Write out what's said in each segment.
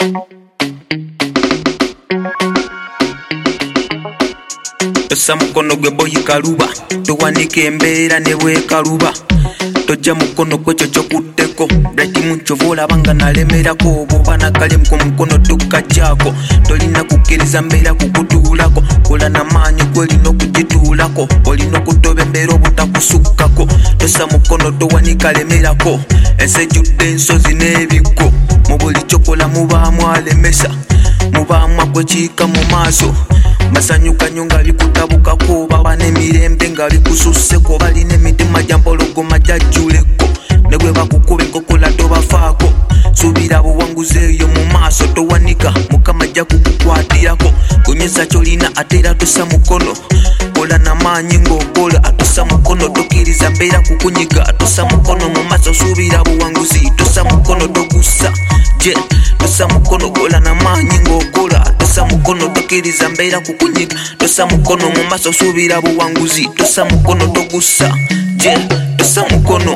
Tossa mukono gwe boyi kaluba, towanike embeera ne bwekaluba. Tojja mukono kwekyo kyokutteko, Bright Muchovu olabanga nalemerako. Bw'oba nakalimu ku mukono tukajjaako, tolina kukkiriza mbeera kukutuulako. Kola n'amaanyi gw'olina okugituulako, olina okutoba embeera obutakusukkako. Tossa mukono towanika lemerako, ensi ejjudde ensozi n'ebikko. Mu buli kyokola mubaamu alemesa, mubaamu akwekiika mu maaso. Masanyuka nnyo nga bikutabukako, baba n'emirembe nga bikususseko. Balina emitima gya mpologoma gyajjuleko, ne bwe bakukuba enkokola tobafaako. Suubira buwanguzi eyo mu maaso, towanika Mukama ajja kukukwatirako. Gonyeza kyolina ate era tossa mukono, kola n'amaanyi ng'okola. Tossa mukono tokkiriza mbeera kukunyiga, tossa mukono mu maaso, suubira buwanguzi. Tossa mukono togussa je, tossa mukono kola n'amaanyi ng'okola. Tossa mukono tokkiriza mbeera kukunyiga, tossa mukono mu maaso, suubira buwanguzi. Tossa mukono togussa je, tossa mukono.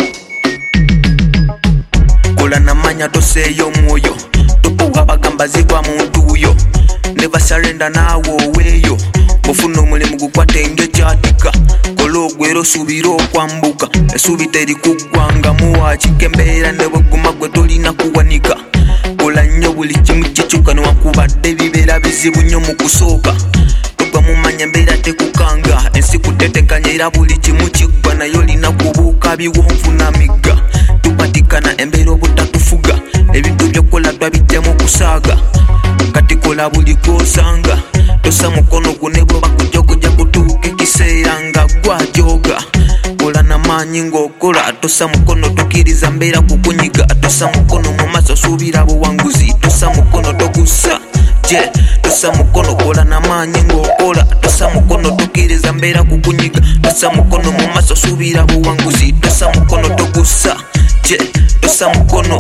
Kola n'amanya tosseeyo omwoyo, topuwa bagamba zigwa muntu yo. Never surrender naawe oweeyo, ofuna omulimu gukwate ng'ekyatika. Kola ogwera osuubira okwambuka, essuubi terikuggwangamu wakika embeera ne bweguma gwe tolina kuwanika. Kola nnyo buli kimu kikyuka newankubadde bibeera bizibu nnyo mu kusooka. Togwa mumanya embeera tekukanga, ensi kutetekanya era buli kimu kiggwa, naye olina kubuuka biwonvu na migga. Tupatikana embeera obutatufuga, ebintu byokola twabijjamu kusaaga. Kati kola buli kosanga, tossa mukono gune bw'oba kujja kutuuka ekiseera nga gwajoga. Kola n'amaanyi ng'okola, tossa mukono tokkiriza mbeera kukunyiga. Tossa mukono mu maaso, suubira buwanguzi. Tossa mukono togussa je, tossa mukono kola n'amaanyi ng'okola. Tossa mukono tokkiriza mbeera kukunyiga. Tossa mukono mu maaso, suubira buwanguzi. Tossa mukono togussa je, tossa mukono.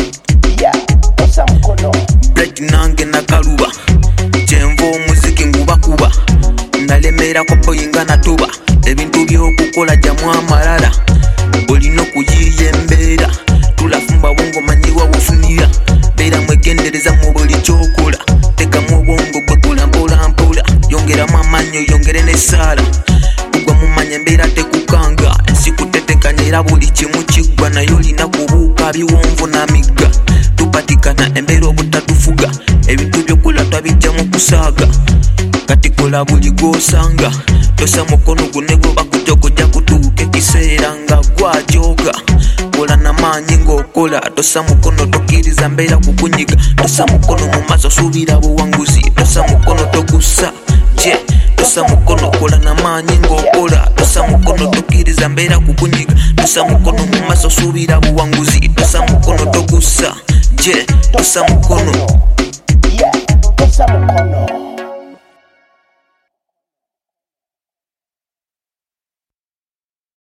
Bright nange nakaluba, kyenva omuziki ngubakuba. Nalemerako boyi nga natuba, ebintu by'okukola gyamu amalala. Olina okuyiiya embeera, tulafumba bwongo manyiwa bufunira. Beera mwegendereza mu buli kyokola, tekamu obwongo gwe kola mpolampola. Yongeramu amaanyi yongere n'essaala, tugwa mumanya embeera tekukanga. Ensi kutetekanya era buli kimu kiggwa, naye olina kubuuka biwonvu na migga. Tupatikana embeera obutatufuga, ebintu byokola twabijjamu kusaaga. Kati kola buli gw'osanga, tossa mukono gune bw'oba kujja kutuuka ekiseera nga gwajoga. Kola n'amaanyi ng'okola, tossa mukono tokkiriza mbeera kukunyiga. Tossa mukono mu maaso, suubira buwanguzi. Tossa mukono togussa je, tossa mukono kola n'amaanyi ng'okola. Tossa mukono tokkiriza mbeera kukunyiga. Tossa mukono mu maaso, suubira buwanguzi. Tossa mukono togussa je, tossa mukono. Tossa mukono.